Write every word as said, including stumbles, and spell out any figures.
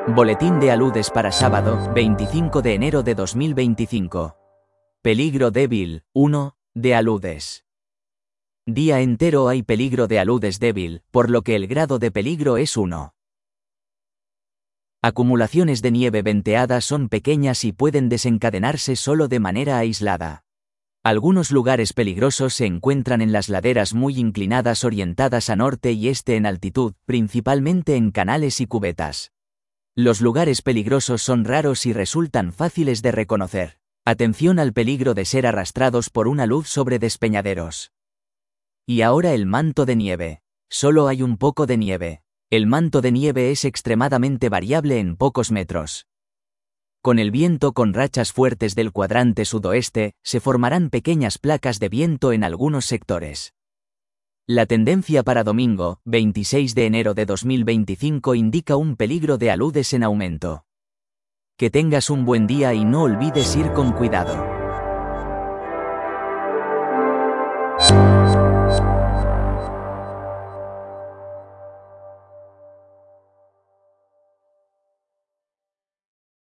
Boletín de aludes para sábado, veinticinco de enero de dos mil veinticinco. Peligro débil, uno, de aludes. Día entero hay peligro de aludes débil, por lo que el grado de peligro es uno. Acumulaciones de nieve venteada son pequeñas y pueden desencadenarse solo de manera aislada. Algunos lugares peligrosos se encuentran en las laderas muy inclinadas orientadas a norte y este en altitud, principalmente en canales y cubetas. Los lugares peligrosos son raros y resultan fáciles de reconocer. Atención al peligro de ser arrastrados por una luz sobre despeñaderos. Y ahora el manto de nieve. Solo hay un poco de nieve. El manto de nieve es extremadamente variable en pocos metros. Con el viento con rachas fuertes del cuadrante sudoeste, se formarán pequeñas placas de viento en algunos sectores. La tendencia para domingo, veintiséis de enero de dos mil veinticinco indica un peligro de aludes en aumento. Que tengas un buen día y no olvides ir con cuidado.